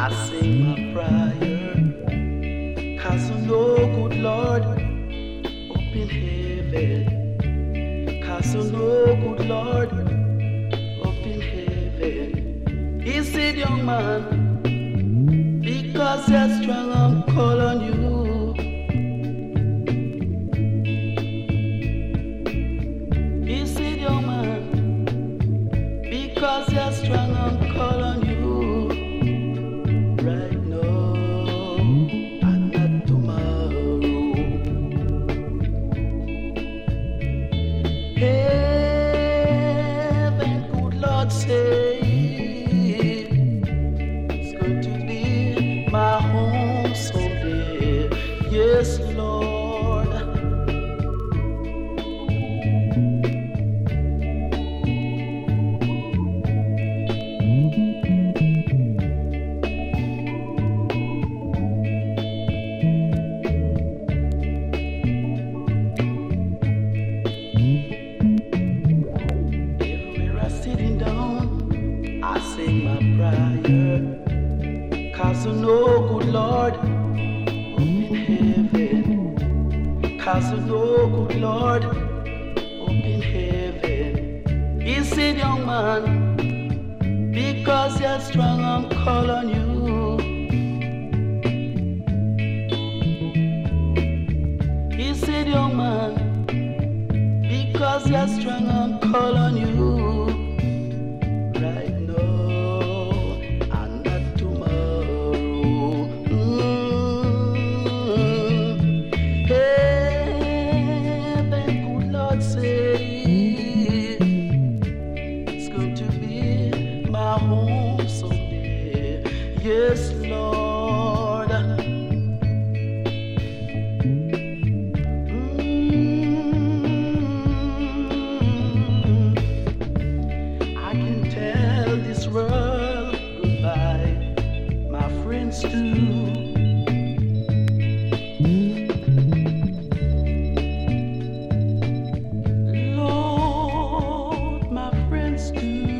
I sing my prayer, 'cause I know, good Lord, up in heaven. 'Cause I know, good Lord, up in heaven. He said, young man, because you're strong, I'm calling on you. He said, young man, because you're strong, I'm calling on you. Right now and not tomorrow. Heaven, good Lord, say it's going to be my home someday. Yes, Lord. Sitting down, I sing my prayer, 'cause I know, good Lord, up in heaven. 'Cause I know, good Lord, up in heaven. He said, young man, because you're strong, I'm calling on you. He said, young man, because you're strong, I'm calling on you. Right now and not tomorrow. Heaven, good Lord, say it's going to be my home someday. Yes, Lord. I can tell this world goodbye, my friends too. Lord, my friends too.